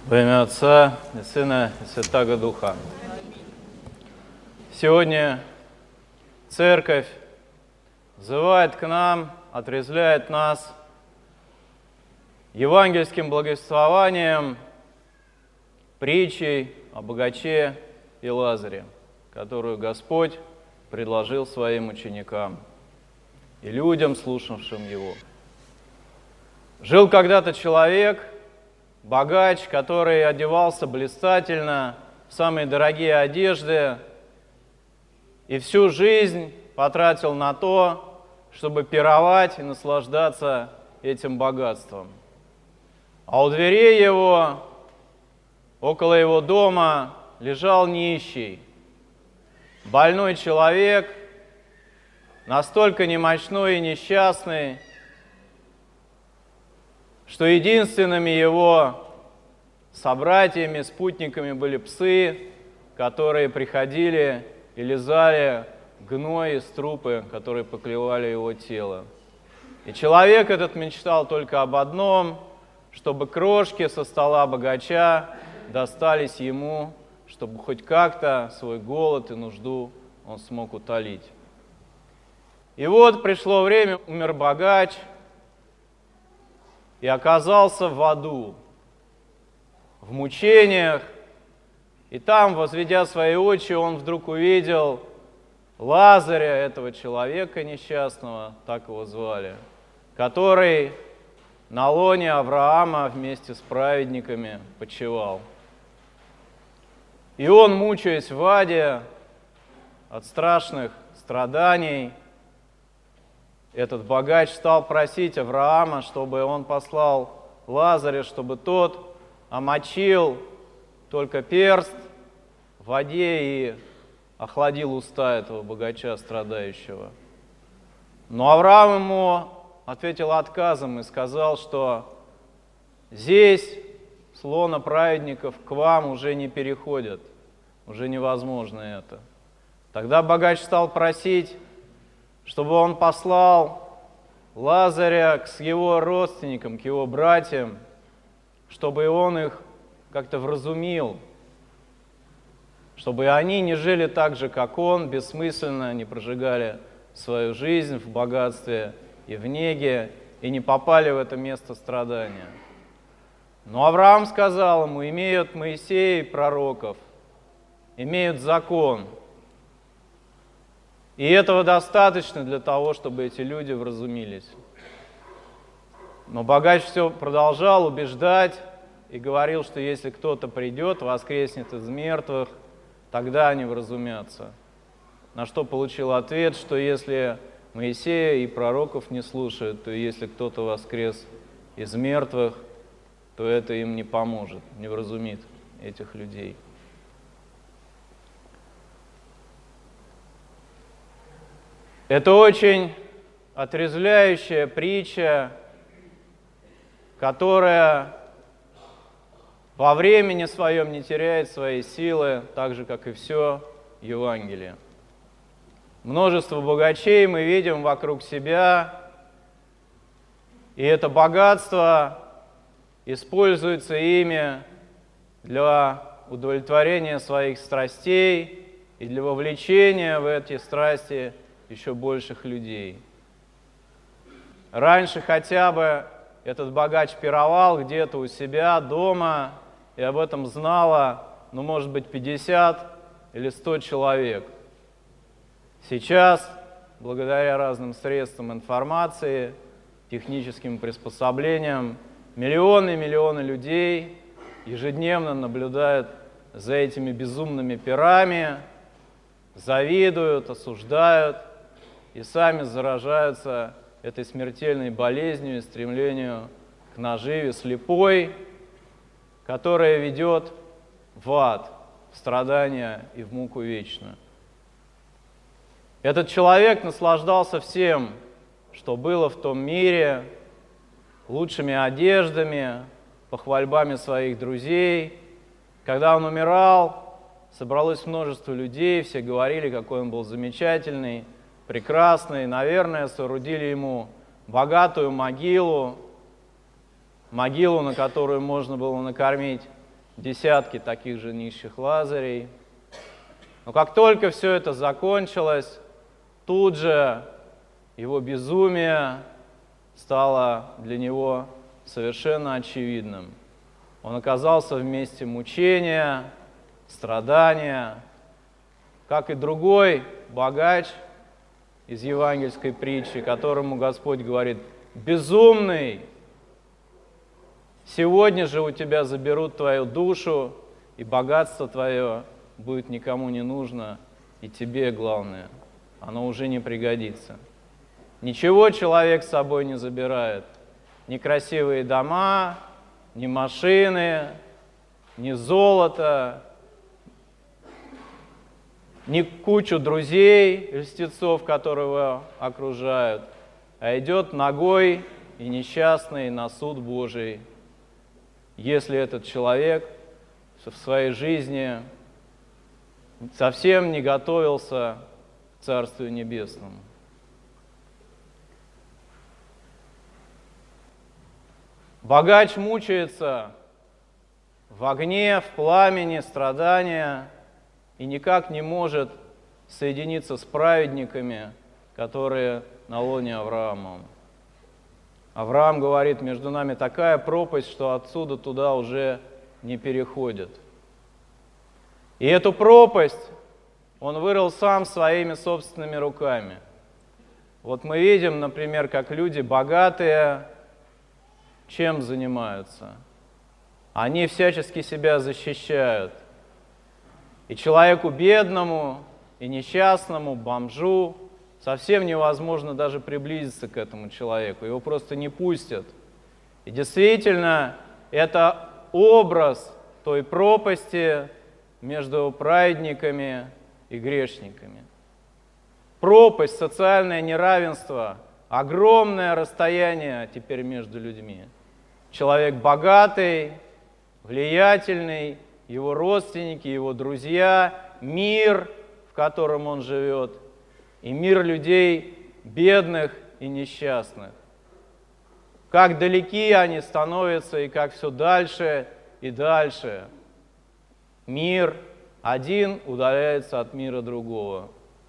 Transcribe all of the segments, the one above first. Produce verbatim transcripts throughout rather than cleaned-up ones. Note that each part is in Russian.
Во имя Отца и Сына и Святаго Духа. Сегодня Церковь взывает к нам, отрезвляет нас евангельским благовествованием, притчей о богаче и Лазаре, которую Господь предложил своим ученикам и людям, слушавшим Его. Жил когда-то человек, богач, который одевался блистательно в самые дорогие одежды и всю жизнь потратил на то, чтобы пировать и наслаждаться этим богатством. А у дверей его, около его дома, лежал нищий, больной человек, настолько немощной и несчастный, что единственными его собратьями, спутниками были псы, которые приходили и лизали гной из трупы, которые поклевали его тело. И человек этот мечтал только об одном, чтобы крошки со стола богача достались ему, чтобы хоть как-то свой голод и нужду он смог утолить. И вот пришло время, умер богач, и оказался в аду, в мучениях, и там, возведя свои очи, он вдруг увидел Лазаря, этого человека несчастного, так его звали, который на лоне Авраама вместе с праведниками почивал. И он, мучаясь в аде от страшных страданий, этот богач стал просить Авраама, чтобы он послал Лазаря, чтобы тот омочил только перст в воде и охладил уста этого богача страдающего. Но Авраам ему ответил отказом и сказал, что здесь, с лона праведников, к вам уже не переходят, уже невозможно это. Тогда богач стал просить, чтобы он послал Лазаря к его родственникам, к его братьям, чтобы он их как-то вразумил, чтобы они не жили так же, как он, бессмысленно, не прожигали свою жизнь в богатстве и в неге, и не попали в это место страдания. Но Авраам сказал ему: имеют Моисей и пророков, имеют закон, и этого достаточно для того, чтобы эти люди вразумились. Но богач все продолжал убеждать и говорил, что если кто-то придет, воскреснет из мертвых, тогда они вразумятся. На что получил ответ, что если Моисея и пророков не слушают, то если кто-то воскрес из мертвых, то это им не поможет, не вразумит этих людей. Это очень отрезвляющая притча, которая во времени своем не теряет своей силы, так же, как и все Евангелие. Множество богачей мы видим вокруг себя, и это богатство используется ими для удовлетворения своих страстей и для вовлечения в эти страсти еще больших людей. Раньше хотя бы этот богач пировал где-то у себя дома, и об этом знало, ну, может быть, пятьдесят или сто человек. Сейчас, благодаря разным средствам информации, техническим приспособлениям, миллионы и миллионы людей ежедневно наблюдают за этими безумными пирами, завидуют, осуждают и сами заражаются этой смертельной болезнью и стремлению к наживе слепой, которая ведет в ад, в страдания и в муку вечную. Этот человек наслаждался всем, что было в том мире, лучшими одеждами, похвальбами своих друзей. Когда он умирал, собралось множество людей, все говорили, какой он был замечательный, прекрасный. Наверное, соорудили ему богатую могилу, могилу, на которую можно было накормить десятки таких же нищих Лазарей. Но как только все это закончилось, тут же его безумие стало для него совершенно очевидным. Он оказался в месте мучения, страдания, как и другой богач из евангельской притчи, которому Господь говорит: «Безумный, сегодня же у тебя заберут твою душу, и богатство твое будет никому не нужно, и тебе, главное, оно уже не пригодится». Ничего человек с собой не забирает. Ни красивые дома, ни машины, ни золото, ни кучу друзей, льстецов, которые его окружают, а идет нагой и несчастный на суд Божий, если этот человек в своей жизни совсем не готовился к Царствию Небесному. Богач мучается в огне, в пламени, страдания и никак не может соединиться с праведниками, которые на лоне Авраама. Авраам говорит: между нами такая пропасть, что отсюда туда уже не переходит. И эту пропасть он вырыл сам своими собственными руками. Вот мы видим, например, как люди богатые чем занимаются? Они всячески себя защищают. И человеку бедному, и несчастному, бомжу совсем невозможно даже приблизиться к этому человеку. Его просто не пустят. И действительно, это образ той пропасти между праведниками и грешниками. Пропасть, социальное неравенство, огромное расстояние теперь между людьми. Человек богатый, влиятельный, его родственники, его друзья, мир, в котором он живет, и мир людей бедных и несчастных. Как далеки они становятся, и как все дальше и дальше. Мир один удаляется от мира другого.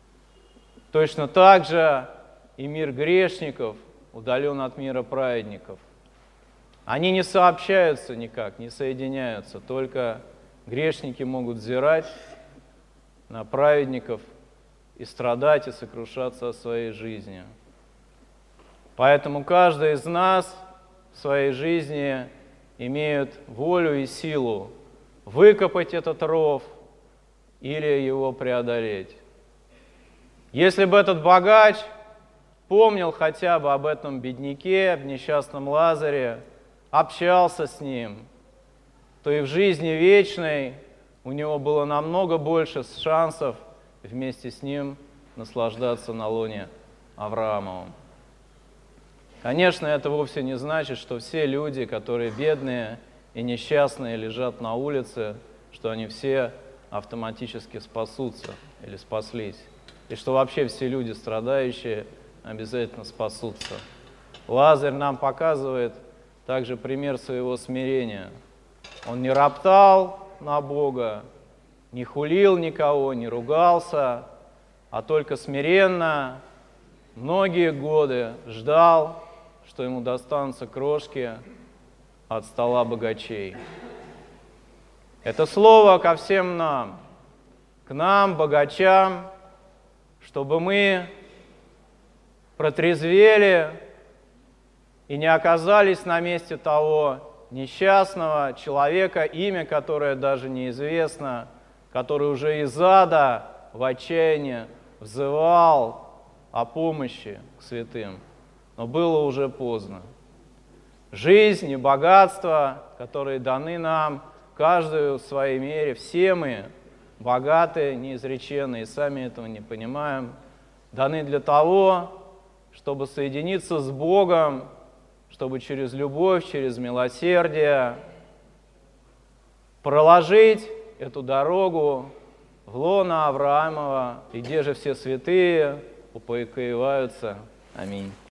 Точно так же и мир грешников удален от мира праведников. Они не сообщаются никак, не соединяются, только грешники могут взирать на праведников и страдать, и сокрушаться о своей жизни. Поэтому каждый из нас в своей жизни имеет волю и силу выкопать этот ров или его преодолеть. Если бы этот богач помнил хотя бы об этом бедняке, об несчастном Лазаре, общался с ним, то и в жизни вечной у него было намного больше шансов вместе с ним наслаждаться на лоне Авраамовом. Конечно, это вовсе не значит, что все люди, которые бедные и несчастные, лежат на улице, что они все автоматически спасутся или спаслись, и что вообще все люди, страдающие, обязательно спасутся. Лазарь нам показывает также пример своего смирения. Он не роптал на Бога, не хулил никого, не ругался, а только смиренно многие годы ждал, что ему достанутся крошки от стола богачей. Это слово ко всем нам, к нам, богачам, чтобы мы протрезвели и не оказались на месте того несчастного человека, имя которое даже неизвестно, который уже из ада в отчаянии взывал о помощи к святым, но было уже поздно. Жизнь и богатство, которые даны нам, каждую в своей мере, все мы богатые, неизреченные, и сами этого не понимаем, даны для того, чтобы соединиться с Богом, чтобы через любовь, через милосердие проложить эту дорогу в лоно Авраамова, и где же все святые упокоиваются. Аминь.